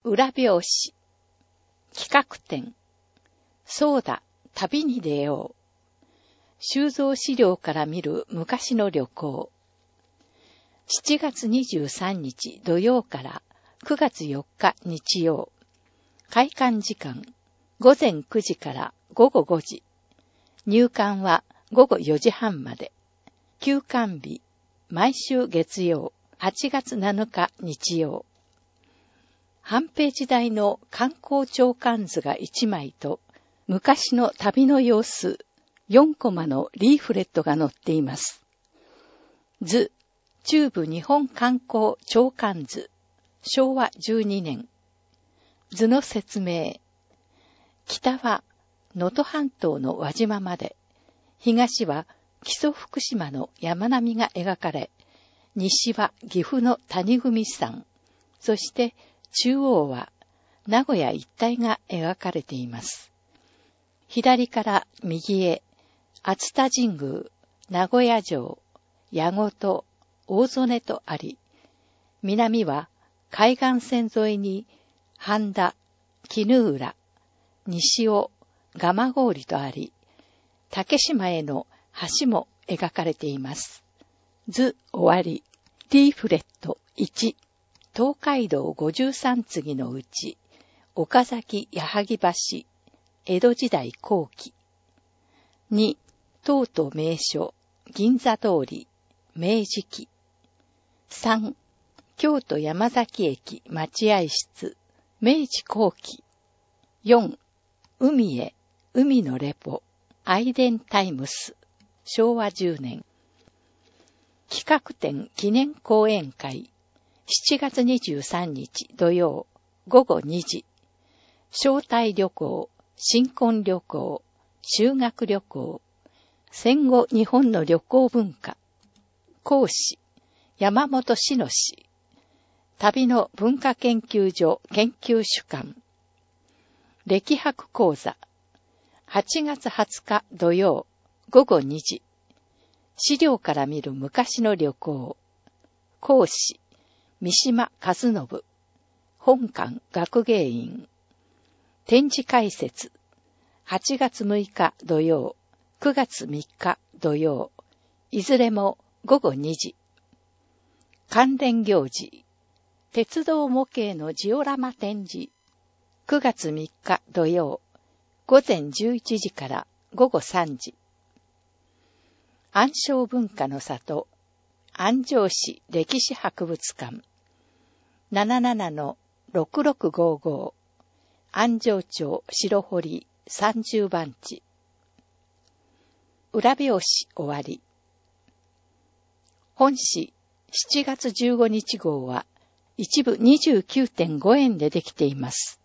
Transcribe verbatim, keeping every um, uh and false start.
裏表紙。企画展。そうだ、旅に出よう。収蔵資料から見る昔の旅行。しちがつにじゅうさんにち土曜からくがつよっか日曜。開館時間、ごぜんくじからごごごじ。入館はごごよじはんまで。休館日、毎週月曜、はちがつなのか日曜。半ページ大の観光長官図がいちまいと、昔の旅の様子、よんコマのリーフレットが載っています。図、中部日本観光長官図、しょうわじゅうにねん。図の説明。北は能登半島の輪島まで、東は木曽福島の山並みが描かれ、西は岐阜の谷組山、そして中央は名古屋一帯が描かれています。左から右へ、熱田神宮、名古屋城、矢事、大曽根とあり、南は海岸線沿いに半田、絹浦、西尾、蒲郡とあり、竹島への橋も描かれています。図終わり。リーフレットいち。東海道ごじゅうさん次のうち、岡崎矢作橋、江戸時代後期。に、塔と名所、銀座通り、明治期。さん、京都山崎駅待合室、明治後期。よん、海へ、海のレポ、アイデンタイムス、しょうわじゅうねん。企画展記念講演会、しちがつにじゅうさんにち土曜、ごごにじ。招待旅行、新婚旅行、修学旅行、戦後日本の旅行文化。講師、山本志乃氏。旅の文化研究所研究主幹。歴博講座。はちがつはつか土曜、ごごにじ。資料から見る昔の旅行。講師、三島和信。本館学芸員。展示解説。はちがつむいか土曜、くがつみっか土曜。いずれもごごにじ。関連行事。鉄道模型のジオラマ展示。くがつみっか土曜、ごぜんじゅういちじからごごさんじ。安昌文化の里、安城市歴史博物館。ななななのろくろくごご。安城町白堀さんじゅうばんち。裏表紙終わり。本誌しちがつじゅうごにち号は一部 にじゅうきゅうてんごえんでできています。